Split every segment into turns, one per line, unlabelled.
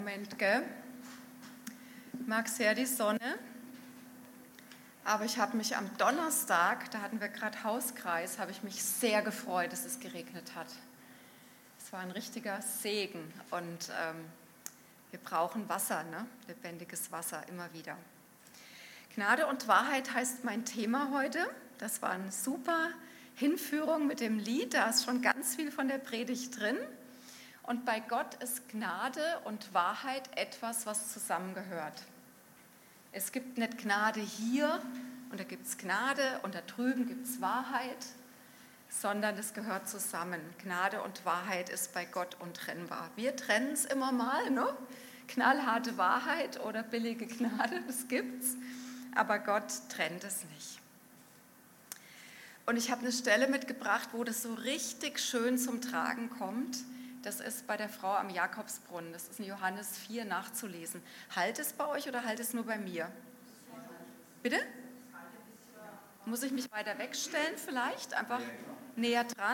Moment, gell? Ich mag sehr die Sonne, aber ich habe mich am Donnerstag, da hatten wir gerade Hauskreis, habe ich mich sehr gefreut, dass es geregnet hat. Es war ein richtiger Segen und wir brauchen Wasser, ne? Lebendiges Wasser immer wieder. Gnade und Wahrheit heißt mein Thema heute. Das war eine super Hinführung mit dem Lied, da ist schon ganz viel von der Predigt drin. Und bei Gott ist Gnade und Wahrheit etwas, was zusammengehört. Es gibt nicht Gnade hier und da gibt es Gnade und da drüben gibt es Wahrheit, sondern es gehört zusammen. Gnade und Wahrheit ist bei Gott untrennbar. Wir trennen es immer mal, ne? Knallharte Wahrheit oder billige Gnade, das gibt's, aber Gott trennt es nicht. Und ich habe eine Stelle mitgebracht, wo das so richtig schön zum Tragen kommt. Das ist bei der Frau am Jakobsbrunnen. Das ist in Johannes 4 nachzulesen. Halt es bei euch oder halt es nur bei mir? Bitte? Muss ich mich weiter wegstellen vielleicht? Einfach näher dran?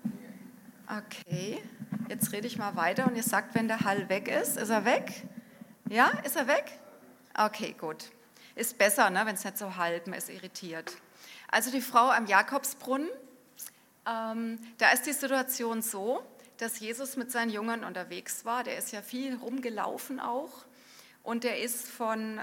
Okay. Jetzt rede ich mal weiter und ihr sagt, wenn der Hall weg ist. Ist er weg? Ja, ist er weg? Okay, gut. Ist besser, ne, wenn es nicht so hallt, man ist irritiert. Also die Frau am Jakobsbrunnen, da ist die Situation so, dass Jesus mit seinen Jüngern unterwegs war. Der ist ja viel rumgelaufen auch. Und der ist von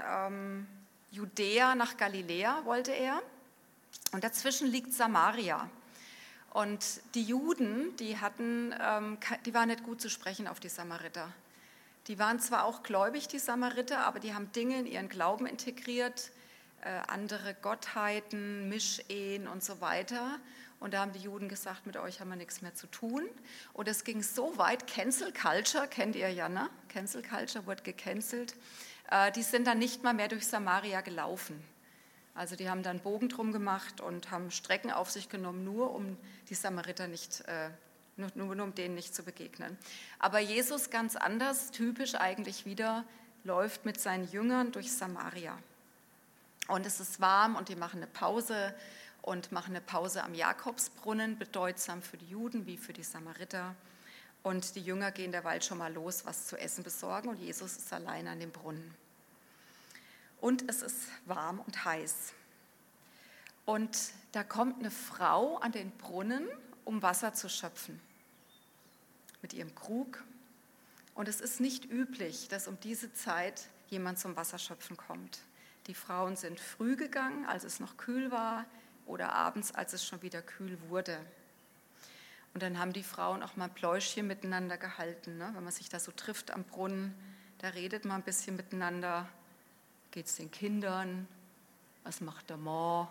Judäa nach Galiläa, wollte er. Und dazwischen liegt Samaria. Und die Juden, die waren nicht gut zu sprechen auf die Samariter. Die waren zwar auch gläubig, die Samariter, aber die haben Dinge in ihren Glauben integriert, andere Gottheiten, Mischehen und so weiter. Und da haben die Juden gesagt, mit euch haben wir nichts mehr zu tun. Und es ging so weit, Cancel Culture, kennt ihr ja, ne? Cancel Culture wurde gecancelt. Die sind dann nicht mal mehr durch Samaria gelaufen. Also die haben dann Bogen drum gemacht und haben Strecken auf sich genommen, nur um die Samariter nur um denen nicht zu begegnen. Aber Jesus ganz anders, typisch eigentlich wieder, läuft mit seinen Jüngern durch Samaria. Und es ist warm und die machen eine Pause am Jakobsbrunnen, bedeutsam für die Juden wie für die Samariter. Und die Jünger gehen derweil schon mal los, was zu essen besorgen und Jesus ist allein an dem Brunnen. Und es ist warm und heiß. Und da kommt eine Frau an den Brunnen, um Wasser zu schöpfen, mit ihrem Krug. Und es ist nicht üblich, dass um diese Zeit jemand zum Wasserschöpfen kommt. Die Frauen sind früh gegangen, als es noch kühl war, oder abends, als es schon wieder kühl wurde. Und dann haben die Frauen auch mal Pläuschchen miteinander gehalten, ne? Wenn man sich da so trifft am Brunnen, da redet man ein bisschen miteinander. Geht es den Kindern? Was macht der Mo?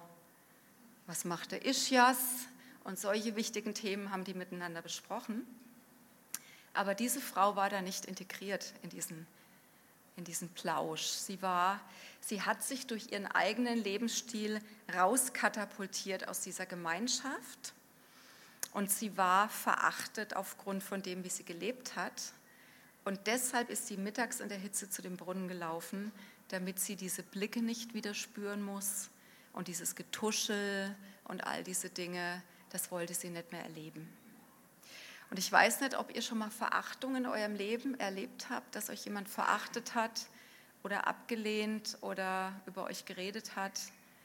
Was macht der Ischias? Und solche wichtigen Themen haben die miteinander besprochen. Aber diese Frau war da nicht integriert in diesen Plausch. Sie hat sich durch ihren eigenen Lebensstil rauskatapultiert aus dieser Gemeinschaft und sie war verachtet aufgrund von dem, wie sie gelebt hat. Und deshalb ist sie mittags in der Hitze zu dem Brunnen gelaufen, damit sie diese Blicke nicht wieder spüren muss und dieses Getuschel und all diese Dinge, das wollte sie nicht mehr erleben. Und ich weiß nicht, ob ihr schon mal Verachtung in eurem Leben erlebt habt, dass euch jemand verachtet hat oder abgelehnt oder über euch geredet hat.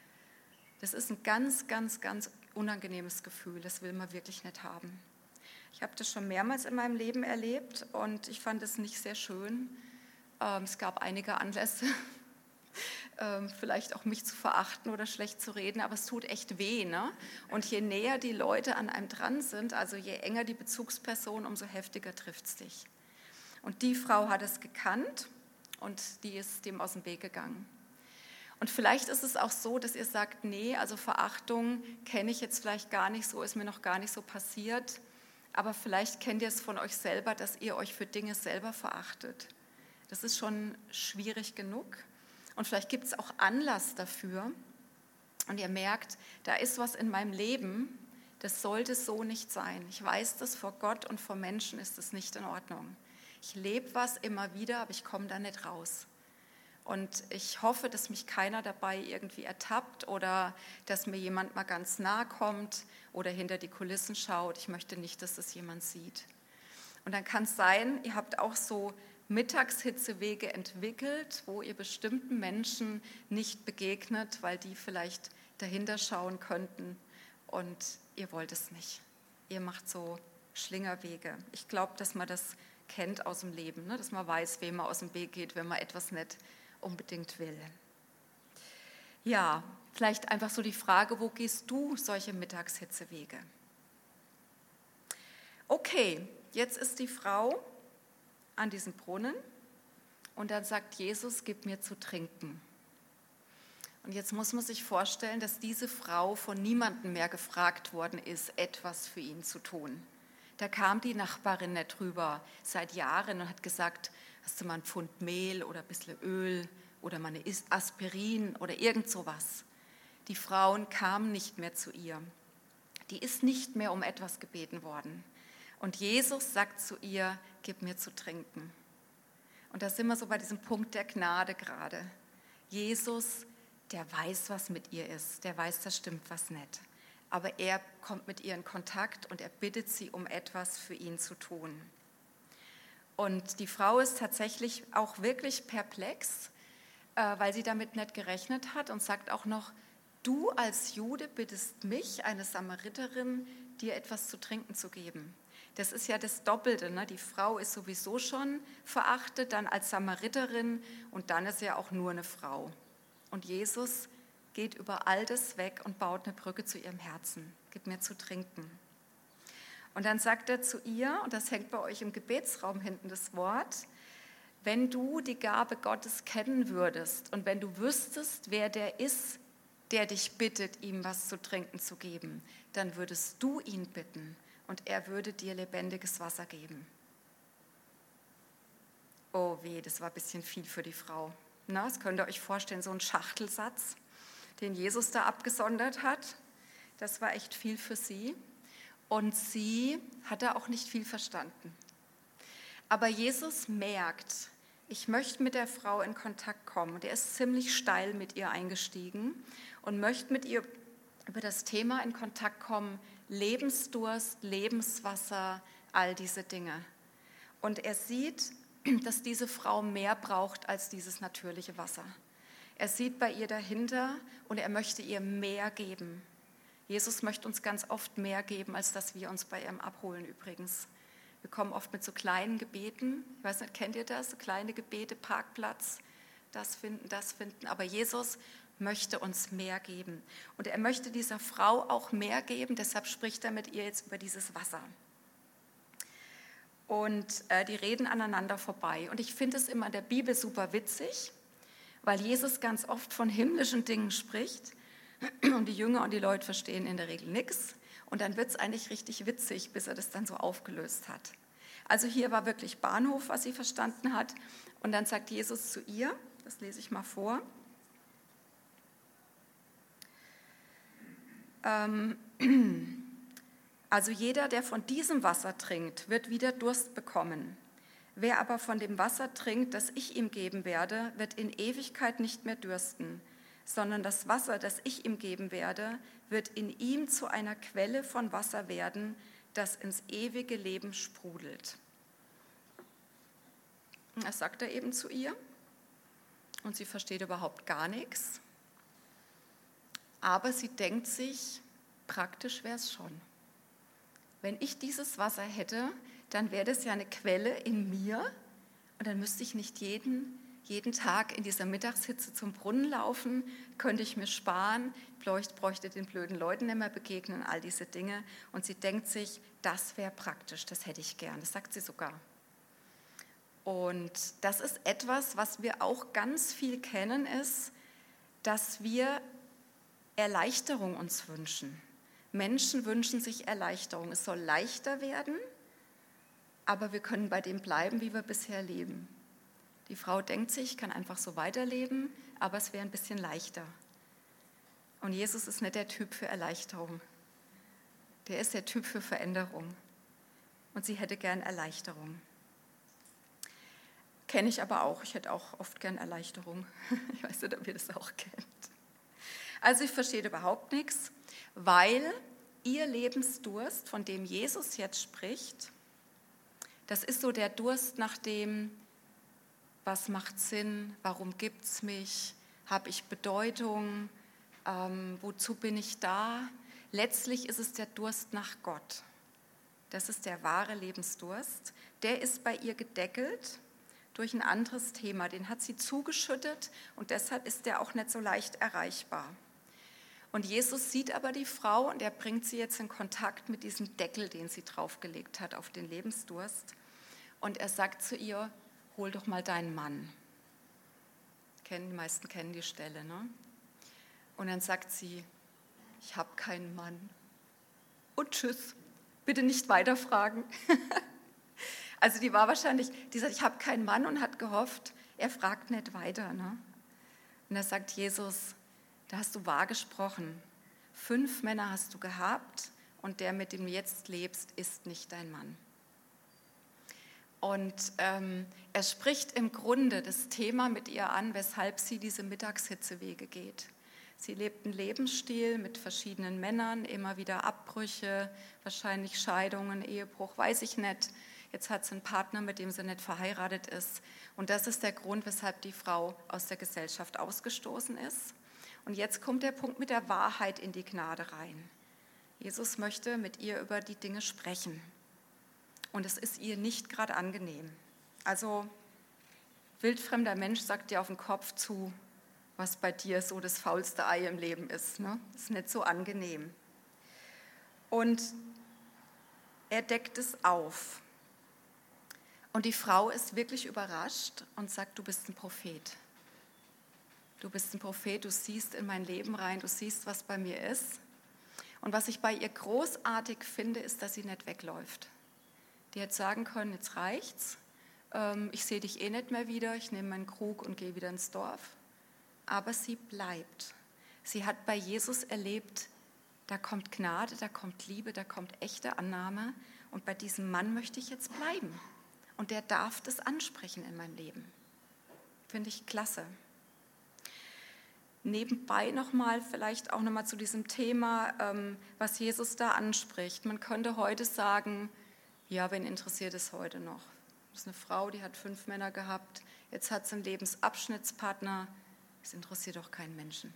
Das ist ein ganz, ganz, ganz unangenehmes Gefühl, das will man wirklich nicht haben. Ich habe das schon mehrmals in meinem Leben erlebt und ich fand es nicht sehr schön. Es gab einige Anlässe, vielleicht auch mich zu verachten oder schlecht zu reden, aber es tut echt weh, ne? Und je näher die Leute an einem dran sind, also je enger die Bezugsperson, umso heftiger trifft es dich. Und die Frau hat es gekannt und die ist dem aus dem Weg gegangen. Und vielleicht ist es auch so, dass ihr sagt, nee, also Verachtung kenne ich jetzt vielleicht gar nicht so, ist mir noch gar nicht so passiert, aber vielleicht kennt ihr es von euch selber, dass ihr euch für Dinge selber verachtet. Das ist schon schwierig genug. Und vielleicht gibt es auch Anlass dafür und ihr merkt, da ist was in meinem Leben, das sollte so nicht sein. Ich weiß das, vor Gott und vor Menschen ist das nicht in Ordnung. Ich lebe was immer wieder, aber ich komme da nicht raus. Und ich hoffe, dass mich keiner dabei irgendwie ertappt oder dass mir jemand mal ganz nahe kommt oder hinter die Kulissen schaut. Ich möchte nicht, dass das jemand sieht. Und dann kann es sein, ihr habt auch so Mittagshitzewege entwickelt, wo ihr bestimmten Menschen nicht begegnet, weil die vielleicht dahinter schauen könnten und ihr wollt es nicht. Ihr macht so Schlingerwege. Ich glaube, dass man das kennt aus dem Leben, ne? Dass man weiß, wem man aus dem Weg geht, wenn man etwas nicht unbedingt will. Ja, vielleicht einfach so die Frage, wo gehst du solche Mittagshitzewege? Okay, jetzt ist die Frau an diesem Brunnen und dann sagt Jesus, gib mir zu trinken. Und jetzt muss man sich vorstellen, dass diese Frau von niemandem mehr gefragt worden ist, etwas für ihn zu tun. Da kam die Nachbarin nicht rüber seit Jahren und hat gesagt, hast du mal ein Pfund Mehl oder ein bisschen Öl oder mal eine Aspirin oder irgend sowas. Die Frauen kamen nicht mehr zu ihr. Die ist nicht mehr um etwas gebeten worden. Und Jesus sagt zu ihr, gib mir zu trinken. Und da sind wir so bei diesem Punkt der Gnade gerade. Jesus, der weiß, was mit ihr ist. Der weiß, da stimmt was nicht. Aber er kommt mit ihr in Kontakt und er bittet sie, um etwas für ihn zu tun. Und die Frau ist tatsächlich auch wirklich perplex, weil sie damit nicht gerechnet hat und sagt auch noch, du als Jude bittest mich, eine Samariterin, dir etwas zu trinken zu geben. Das ist ja das Doppelte, ne? Die Frau ist sowieso schon verachtet, dann als Samariterin und dann ist ja auch nur eine Frau. Und Jesus geht über all das weg und baut eine Brücke zu ihrem Herzen. Gib mir zu trinken. Und dann sagt er zu ihr, und das hängt bei euch im Gebetsraum hinten das Wort, wenn du die Gabe Gottes kennen würdest und wenn du wüsstest, wer der ist, der dich bittet, ihm was zu trinken zu geben, dann würdest du ihn bitten und er würde dir lebendiges Wasser geben. Oh weh, das war ein bisschen viel für die Frau. Na, das könnt ihr euch vorstellen, so ein Schachtelsatz, den Jesus da abgesondert hat. Das war echt viel für sie. Und sie hat da auch nicht viel verstanden. Aber Jesus merkt, ich möchte mit der Frau in Kontakt kommen. Und er ist ziemlich steil mit ihr eingestiegen und möchte mit ihr über das Thema in Kontakt kommen, Lebensdurst, Lebenswasser, all diese Dinge. Und er sieht, dass diese Frau mehr braucht als dieses natürliche Wasser. Er sieht bei ihr dahinter und er möchte ihr mehr geben. Jesus möchte uns ganz oft mehr geben, als dass wir uns bei ihm abholen übrigens. Wir kommen oft mit so kleinen Gebeten, ich weiß nicht, kennt ihr das? So kleine Gebete, Parkplatz, das finden. Aber Jesus möchte uns mehr geben. Und er möchte dieser Frau auch mehr geben, deshalb spricht er mit ihr jetzt über dieses Wasser. Und die reden aneinander vorbei. Und ich finde es immer in der Bibel super witzig, weil Jesus ganz oft von himmlischen Dingen spricht und die Jünger und die Leute verstehen in der Regel nichts. Und dann wird es eigentlich richtig witzig, bis er das dann so aufgelöst hat. Also hier war wirklich Bahnhof, was sie verstanden hat. Und dann sagt Jesus zu ihr, das lese ich mal vor, also jeder, der von diesem Wasser trinkt, wird wieder Durst bekommen. Wer aber von dem Wasser trinkt, das ich ihm geben werde, wird in Ewigkeit nicht mehr dürsten, sondern das Wasser, das ich ihm geben werde, wird in ihm zu einer Quelle von Wasser werden, das ins ewige Leben sprudelt. Das sagt er eben zu ihr und sie versteht überhaupt gar nichts. Aber sie denkt sich, praktisch wäre es schon. Wenn ich dieses Wasser hätte, dann wäre das ja eine Quelle in mir und dann müsste ich nicht jeden Tag in dieser Mittagshitze zum Brunnen laufen, könnte ich mir sparen, bräuchte den blöden Leuten nicht mehr begegnen, all diese Dinge. Und sie denkt sich, das wäre praktisch, das hätte ich gern, das sagt sie sogar. Und das ist etwas, was wir auch ganz viel kennen, ist, dass wir Erleichterung uns wünschen. Menschen wünschen sich Erleichterung. Es soll leichter werden, aber wir können bei dem bleiben, wie wir bisher leben. Die Frau denkt sich, ich kann einfach so weiterleben, aber es wäre ein bisschen leichter. Und Jesus ist nicht der Typ für Erleichterung. Der ist der Typ für Veränderung. Und sie hätte gern Erleichterung. Kenne ich aber auch. Ich hätte auch oft gern Erleichterung. Ich weiß nicht, ob ihr das auch kennt. Also ich verstehe überhaupt nichts, weil ihr Lebensdurst, von dem Jesus jetzt spricht, das ist so der Durst nach dem was macht Sinn, warum gibt es mich, habe ich Bedeutung, wozu bin ich da? Letztlich ist es der Durst nach Gott. Das ist der wahre Lebensdurst. Der ist bei ihr gedeckelt durch ein anderes Thema. Den hat sie zugeschüttet und deshalb ist der auch nicht so leicht erreichbar. Und Jesus sieht aber die Frau und er bringt sie jetzt in Kontakt mit diesem Deckel, den sie draufgelegt hat auf den Lebensdurst. Und er sagt zu ihr, hol doch mal deinen Mann. Die meisten kennen die Stelle, ne? Und dann sagt sie, ich habe keinen Mann. Und tschüss, bitte nicht weiterfragen. Also die war wahrscheinlich, die sagt, ich habe keinen Mann und hat gehofft, er fragt nicht weiter. Ne? Und da sagt Jesus, da hast du wahr gesprochen. 5 Männer hast du gehabt und der, mit dem du jetzt lebst, ist nicht dein Mann. Und er spricht im Grunde das Thema mit ihr an, weshalb sie diese Mittagshitzewege geht. Sie lebt einen Lebensstil mit verschiedenen Männern, immer wieder Abbrüche, wahrscheinlich Scheidungen, Ehebruch, weiß ich nicht. Jetzt hat sie einen Partner, mit dem sie nicht verheiratet ist. Und das ist der Grund, weshalb die Frau aus der Gesellschaft ausgestoßen ist. Und jetzt kommt der Punkt mit der Wahrheit in die Gnade rein. Jesus möchte mit ihr über die Dinge sprechen. Und es ist ihr nicht gerade angenehm. Also wildfremder Mensch sagt dir auf den Kopf zu, was bei dir so das faulste Ei im Leben ist. Ne? Das ist nicht so angenehm. Und er deckt es auf. Und die Frau ist wirklich überrascht und sagt, du bist ein Prophet. Du bist ein Prophet, du siehst in mein Leben rein, du siehst, was bei mir ist. Und was ich bei ihr großartig finde, ist, dass sie nicht wegläuft. Die hätte sagen können, jetzt reicht's, ich sehe dich eh nicht mehr wieder, ich nehme meinen Krug und gehe wieder ins Dorf. Aber sie bleibt. Sie hat bei Jesus erlebt, da kommt Gnade, da kommt Liebe, da kommt echte Annahme. Und bei diesem Mann möchte ich jetzt bleiben. Und der darf das ansprechen in meinem Leben. Finde ich klasse. Nebenbei vielleicht auch nochmal zu diesem Thema, was Jesus da anspricht. Man könnte heute sagen, ja, wen interessiert es heute noch? Das ist eine Frau, die hat 5 Männer gehabt, jetzt hat sie einen Lebensabschnittspartner, das interessiert doch keinen Menschen.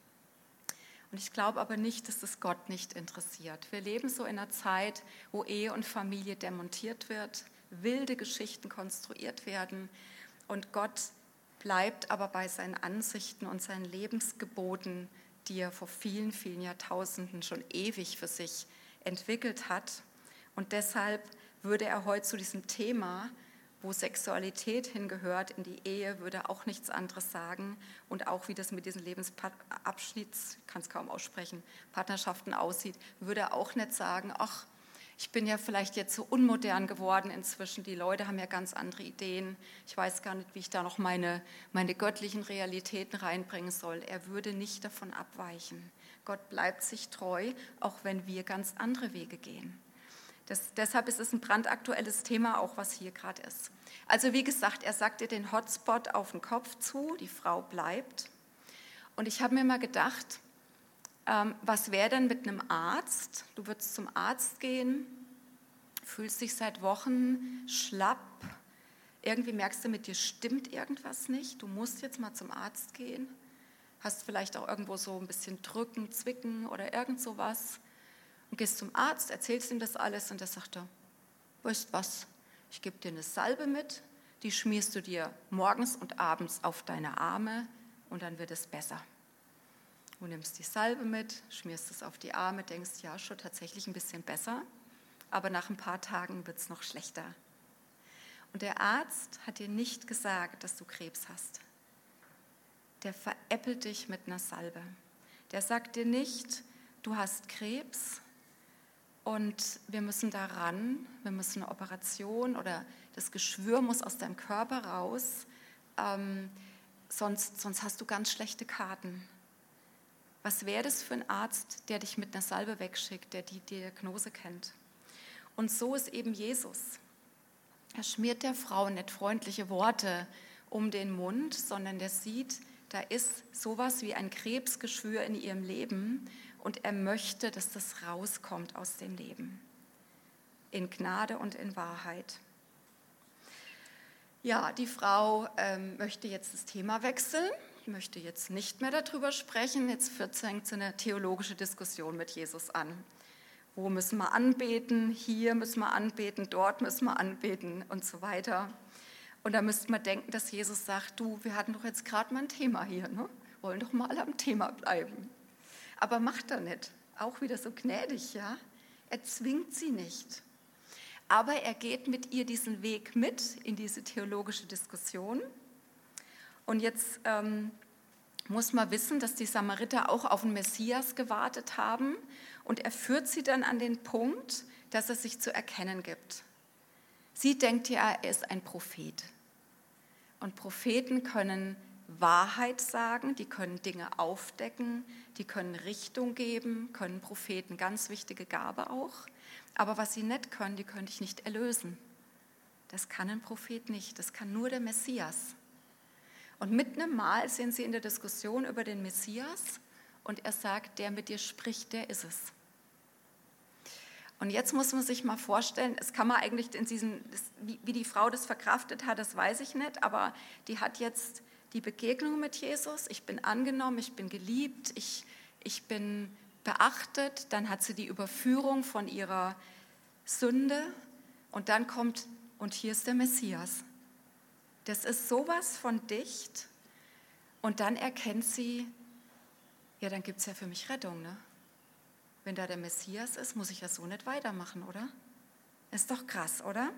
Und ich glaube aber nicht, dass das Gott nicht interessiert. Wir leben so in einer Zeit, wo Ehe und Familie demontiert wird, wilde Geschichten konstruiert werden und Gott bleibt aber bei seinen Ansichten und seinen Lebensgeboten, die er vor vielen, vielen Jahrtausenden schon ewig für sich entwickelt hat. Und deshalb würde er heute zu diesem Thema, wo Sexualität hingehört, in die Ehe, würde er auch nichts anderes sagen. Und auch wie das mit diesen Lebensabschnitts, ich kann es kaum aussprechen, Partnerschaften aussieht, würde er auch nicht sagen, ach, ich bin ja vielleicht jetzt so unmodern geworden inzwischen, die Leute haben ja ganz andere Ideen, ich weiß gar nicht, wie ich da noch meine göttlichen Realitäten reinbringen soll. Er würde nicht davon abweichen. Gott bleibt sich treu, auch wenn wir ganz andere Wege gehen. Deshalb ist es ein brandaktuelles Thema, auch was hier gerade ist. Also wie gesagt, er sagt ihr den Hotspot auf den Kopf zu, die Frau bleibt. Und ich habe mir mal gedacht, was wäre denn mit einem Arzt? Du würdest zum Arzt gehen, fühlst dich seit Wochen schlapp, irgendwie merkst du, mit dir stimmt irgendwas nicht, du musst jetzt mal zum Arzt gehen, hast vielleicht auch irgendwo so ein bisschen Drücken, Zwicken oder irgend sowas und gehst zum Arzt, erzählst ihm das alles und der sagt, weißt was, ich gebe dir eine Salbe mit, die schmierst du dir morgens und abends auf deine Arme und dann wird es besser. Du nimmst die Salbe mit, schmierst es auf die Arme, denkst, ja, schon tatsächlich ein bisschen besser, aber nach ein paar Tagen wird es noch schlechter. Und der Arzt hat dir nicht gesagt, dass du Krebs hast. Der veräppelt dich mit einer Salbe. Der sagt dir nicht, du hast Krebs und wir müssen da ran, wir müssen eine Operation oder das Geschwür muss aus deinem Körper raus, sonst hast du ganz schlechte Karten. Was wäre das für ein Arzt, der dich mit einer Salbe wegschickt, der die Diagnose kennt? Und so ist eben Jesus. Er schmiert der Frau nicht freundliche Worte um den Mund, sondern der sieht, da ist sowas wie ein Krebsgeschwür in ihrem Leben und er möchte, dass das rauskommt aus dem Leben. In Gnade und in Wahrheit. Ja, die Frau möchte jetzt das Thema wechseln. Ich möchte jetzt nicht mehr darüber sprechen. Jetzt fängt sie eine theologische Diskussion mit Jesus an. Wo müssen wir anbeten? Hier müssen wir anbeten, dort müssen wir anbeten und so weiter. Und da müsste man denken, dass Jesus sagt, du, wir hatten doch jetzt gerade mal ein Thema hier, ne? Wollen doch mal alle am Thema bleiben. Aber macht er nicht. Auch wieder so gnädig, ja? Er zwingt sie nicht. Aber er geht mit ihr diesen Weg mit in diese theologische Diskussion. Und jetzt muss man wissen, dass die Samariter auch auf den Messias gewartet haben. Und er führt sie dann an den Punkt, dass er sich zu erkennen gibt. Sie denkt ja, er ist ein Prophet. Und Propheten können Wahrheit sagen, die können Dinge aufdecken, die können Richtung geben, können Propheten, ganz wichtige Gabe auch. Aber was sie nicht können, die können dich nicht erlösen. Das kann ein Prophet nicht, das kann nur der Messias. Und mitten im Mahl sind sie in der Diskussion über den Messias und er sagt, der mit dir spricht, der ist es. Und jetzt muss man sich mal vorstellen, es kann man eigentlich wie die Frau das verkraftet hat, das weiß ich nicht, aber die hat jetzt die Begegnung mit Jesus, ich bin angenommen, ich bin geliebt, ich bin beachtet, dann hat sie die Überführung von ihrer Sünde und dann kommt, und hier ist der Messias. Das ist sowas von dicht und dann erkennt sie, ja, dann gibt es ja für mich Rettung, ne? Wenn da der Messias ist, muss ich ja so nicht weitermachen, oder? Ist doch krass, oder?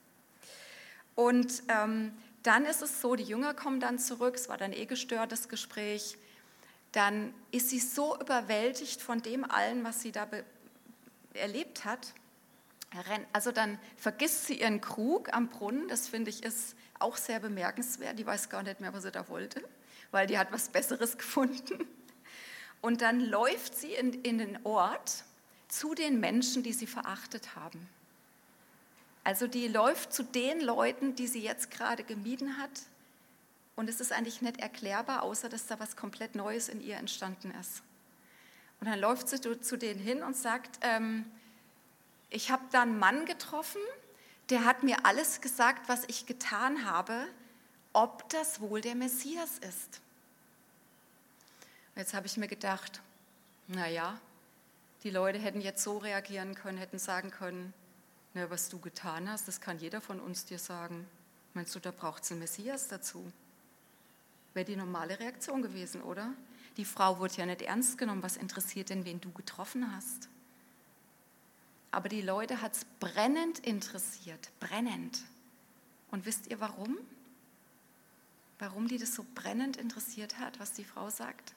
Und dann ist es so, die Jünger kommen dann zurück, es war dann gestört, das Gespräch. Dann ist sie so überwältigt von dem allen, was sie da erlebt hat. Also dann vergisst sie ihren Krug am Brunnen, das finde ich ist auch sehr bemerkenswert. Die weiß gar nicht mehr, was sie da wollte, weil die hat was Besseres gefunden. Und dann läuft sie in den Ort zu den Menschen, die sie verachtet haben. Also die läuft zu den Leuten, die sie jetzt gerade gemieden hat. Und es ist eigentlich nicht erklärbar, außer dass da was komplett Neues in ihr entstanden ist. Und dann läuft sie zu denen hin und sagt, ich habe da einen Mann getroffen, der hat mir alles gesagt, was ich getan habe, ob das wohl der Messias ist. Jetzt habe ich mir gedacht, naja, die Leute hätten jetzt so reagieren können, hätten sagen können, na, was du getan hast, das kann jeder von uns dir sagen. Meinst du, da braucht es einen Messias dazu? Wäre die normale Reaktion gewesen, oder? Die Frau wurde ja nicht ernst genommen, was interessiert denn, wen du getroffen hast? Aber die Leute hat es brennend interessiert, brennend. Und wisst ihr warum? Warum die das so brennend interessiert hat, was die Frau sagt?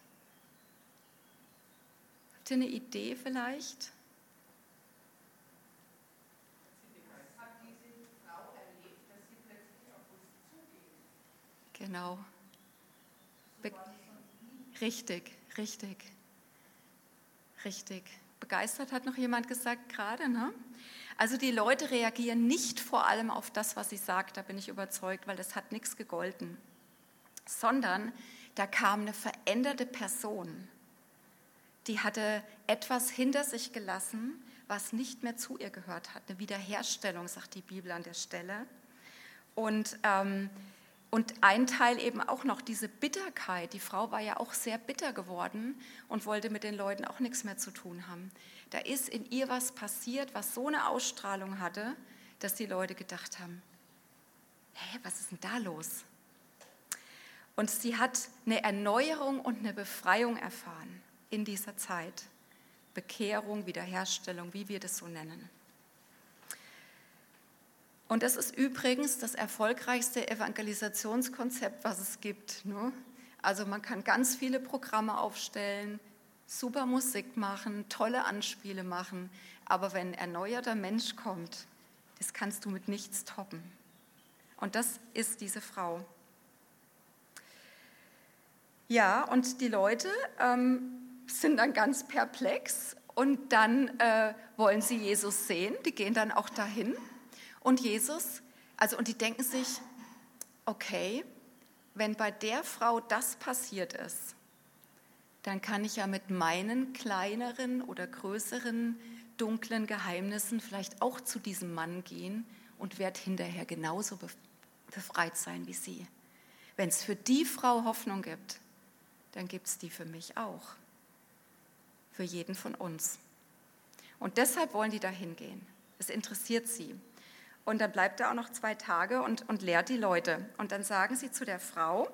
Habt ihr eine Idee vielleicht?
Hat diese Frau erlebt, dass sie plötzlich auf uns zugeht?
Genau. Richtig. Begeistert hat noch jemand gesagt gerade, ne? Also die Leute reagieren nicht vor allem auf das, was sie sagt, da bin ich überzeugt, weil das hat nichts gegolten, sondern da kam eine veränderte Person, die hatte etwas hinter sich gelassen, was nicht mehr zu ihr gehört hat, eine Wiederherstellung, sagt die Bibel an der Stelle. Und ein Teil eben auch noch diese Bitterkeit. Die Frau war ja auch sehr bitter geworden und wollte mit den Leuten auch nichts mehr zu tun haben. Da ist in ihr was passiert, was so eine Ausstrahlung hatte, dass die Leute gedacht haben, hä, was ist denn da los? Und sie hat eine Erneuerung und eine Befreiung erfahren in dieser Zeit. Bekehrung, Wiederherstellung, wie wir das so nennen. Und das ist übrigens das erfolgreichste Evangelisationskonzept, was es gibt. Ne? Also man kann ganz viele Programme aufstellen, super Musik machen, tolle Anspiele machen, aber wenn ein erneuerter Mensch kommt, das kannst du mit nichts toppen. Und das ist diese Frau. Ja, und die Leute sind dann ganz perplex und dann wollen sie Jesus sehen, die gehen dann auch dahin. Und Jesus, und die denken sich, okay, wenn bei der Frau das passiert ist, dann kann ich ja mit meinen kleineren oder größeren dunklen Geheimnissen vielleicht auch zu diesem Mann gehen und werde hinterher genauso befreit sein wie sie. Wenn es für die Frau Hoffnung gibt, dann gibt es die für mich auch. Für jeden von uns. Und deshalb wollen die da hingehen. Es interessiert sie. Und dann bleibt er auch noch 2 Tage und lehrt die Leute. Und dann sagen sie zu der Frau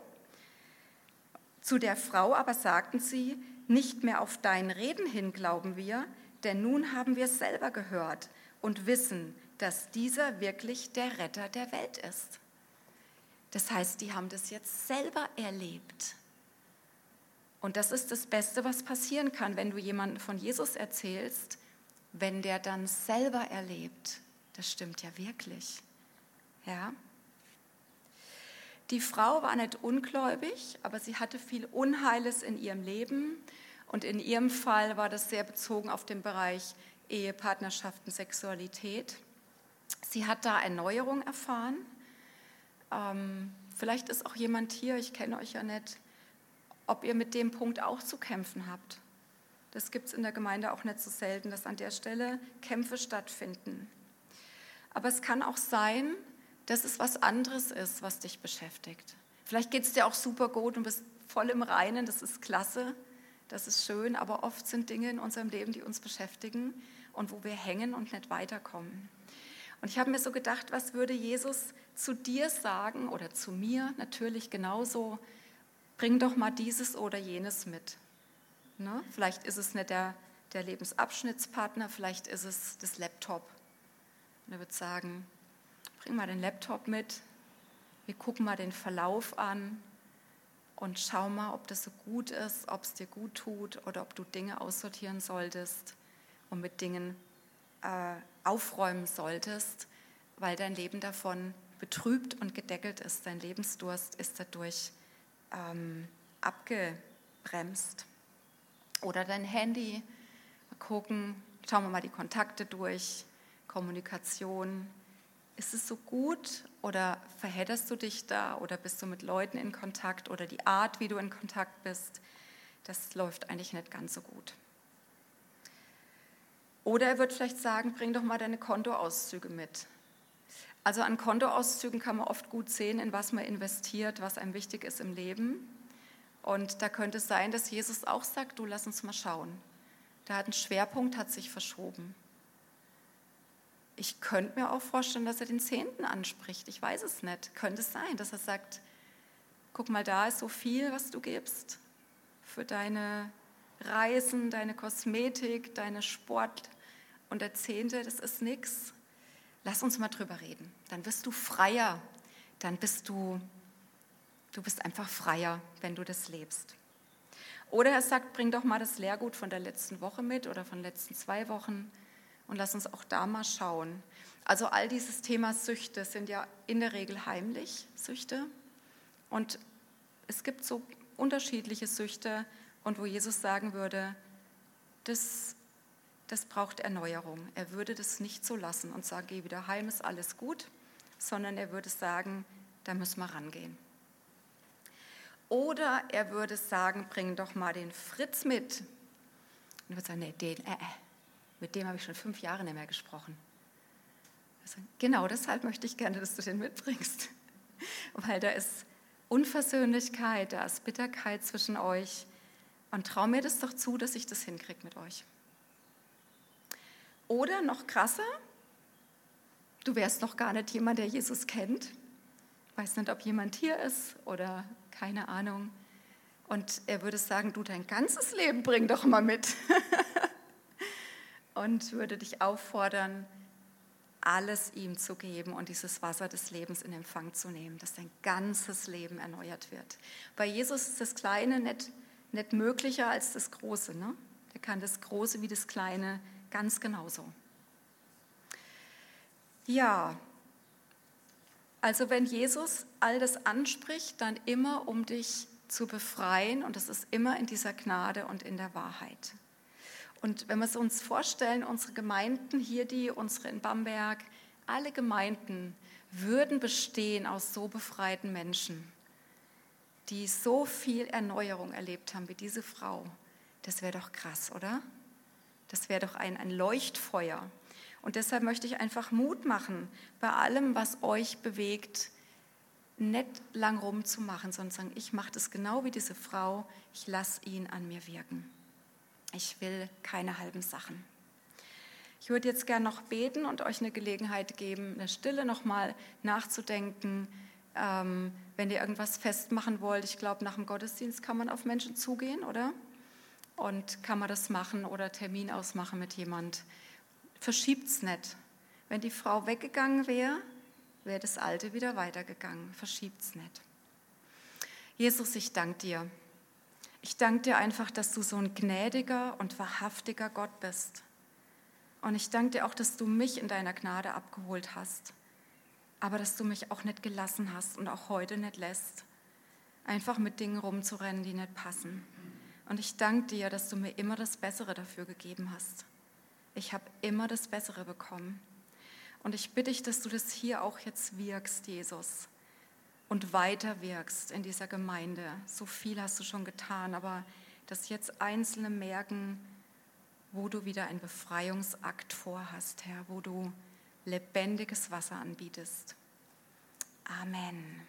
aber sagten sie, nicht mehr auf dein Reden hin glauben wir, denn nun haben wir es selber gehört und wissen, dass dieser wirklich der Retter der Welt ist. Das heißt, die haben das jetzt selber erlebt. Und das ist das Beste, was passieren kann, wenn du jemandem von Jesus erzählst, wenn der dann selber erlebt. Das stimmt ja wirklich. Ja? Die Frau war nicht ungläubig, aber sie hatte viel Unheiles in ihrem Leben. Und in ihrem Fall war das sehr bezogen auf den Bereich Ehe, Partnerschaften, Sexualität. Sie hat da Erneuerung erfahren. Vielleicht ist auch jemand hier, ich kenne euch ja nicht, ob ihr mit dem Punkt auch zu kämpfen habt. Das gibt es in der Gemeinde auch nicht so selten, dass an der Stelle Kämpfe stattfinden. Aber es kann auch sein, dass es was anderes ist, was dich beschäftigt. Vielleicht geht es dir auch super gut und bist voll im Reinen, das ist klasse, das ist schön, aber oft sind Dinge in unserem Leben, die uns beschäftigen und wo wir hängen und nicht weiterkommen. Und ich habe mir so gedacht, was würde Jesus zu dir sagen oder zu mir natürlich genauso, bring doch mal dieses oder jenes mit. Ne? Vielleicht ist es nicht der Lebensabschnittspartner, vielleicht ist es das Laptop. Und er wird sagen, bring mal den Laptop mit, wir gucken mal den Verlauf an und schau mal, ob das so gut ist, ob es dir gut tut oder ob du Dinge aussortieren solltest und mit Dingen aufräumen solltest, weil dein Leben davon betrübt und gedeckelt ist. Dein Lebensdurst ist dadurch abgebremst. Oder dein Handy, mal gucken, schauen wir mal die Kontakte durch, Kommunikation. Ist es so gut oder verhedderst du dich da oder bist du mit Leuten in Kontakt oder die Art, wie du in Kontakt bist, das läuft eigentlich nicht ganz so gut. Oder er wird vielleicht sagen, bring doch mal deine Kontoauszüge mit. Also an Kontoauszügen kann man oft gut sehen, in was man investiert, was einem wichtig ist im Leben. Und da könnte es sein, dass Jesus auch sagt, du, lass uns mal schauen. Da hat ein Schwerpunkt, hat sich verschoben. Ich könnte mir auch vorstellen, dass er den 10. anspricht. Ich weiß es nicht. Könnte es sein, dass er sagt, guck mal, da ist so viel, was du gibst für deine Reisen, deine Kosmetik, deine Sport. Und der 10., das ist nichts. Lass uns mal drüber reden. Dann wirst du freier. Dann bist du bist einfach freier, wenn du das lebst. Oder er sagt, bring doch mal das Lehrgut von der letzten Woche mit oder von den letzten 2 Wochen und lass uns auch da mal schauen. Also all dieses Thema Süchte sind ja in der Regel heimlich, Süchte. Und es gibt so unterschiedliche Süchte und wo Jesus sagen würde, das braucht Erneuerung. Er würde das nicht so lassen und sagen, geh wieder heim, ist alles gut, sondern er würde sagen, da müssen wir rangehen. Oder er würde sagen, bring doch mal den Fritz mit. Und er würde sagen, nee, mit dem habe ich schon 5 Jahre nicht mehr gesprochen. Also, genau deshalb möchte ich gerne, dass du den mitbringst. Weil da ist Unversöhnlichkeit, da ist Bitterkeit zwischen euch. Und trau mir das doch zu, dass ich das hinkriege mit euch. Oder noch krasser, du wärst noch gar nicht jemand, der Jesus kennt. Ich weiß nicht, ob jemand hier ist oder keine Ahnung. Und er würde sagen, du, dein ganzes Leben bring doch mal mit. Und würde dich auffordern, alles ihm zu geben und dieses Wasser des Lebens in Empfang zu nehmen, dass dein ganzes Leben erneuert wird. Bei Jesus ist das Kleine nicht möglicher als das Große. Ne? Der kann das Große wie das Kleine ganz genauso. Ja, also wenn Jesus all das anspricht, dann immer, um dich zu befreien und das ist immer in dieser Gnade und in der Wahrheit. Und wenn wir es uns vorstellen, unsere Gemeinden hier, unsere in Bamberg, alle Gemeinden würden bestehen aus so befreiten Menschen, die so viel Erneuerung erlebt haben wie diese Frau. Das wäre doch krass, oder? Das wäre doch ein Leuchtfeuer. Und deshalb möchte ich einfach Mut machen, bei allem, was euch bewegt, nicht lang rumzumachen, sondern sagen, ich mache das genau wie diese Frau, ich lasse ihn an mir wirken. Ich will keine halben Sachen. Ich würde jetzt gerne noch beten und euch eine Gelegenheit geben, in der Stille nochmal nachzudenken, wenn ihr irgendwas festmachen wollt. Ich glaube, nach dem Gottesdienst kann man auf Menschen zugehen, oder? Und kann man das machen oder Termin ausmachen mit jemand. Verschiebt's nicht. Wenn die Frau weggegangen wäre, wäre das Alte wieder weitergegangen. Verschiebt's nicht. Jesus, ich danke dir. Ich danke dir einfach, dass du so ein gnädiger und wahrhaftiger Gott bist. Und ich danke dir auch, dass du mich in deiner Gnade abgeholt hast, aber dass du mich auch nicht gelassen hast und auch heute nicht lässt, einfach mit Dingen rumzurennen, die nicht passen. Und ich danke dir, dass du mir immer das Bessere dafür gegeben hast. Ich habe immer das Bessere bekommen. Und ich bitte dich, dass du das hier auch jetzt wirkst, Jesus, und weiter wirkst in dieser Gemeinde. So viel hast du schon getan, aber dass jetzt Einzelne merken, wo du wieder einen Befreiungsakt vorhast, Herr, wo du lebendiges Wasser anbietest. Amen.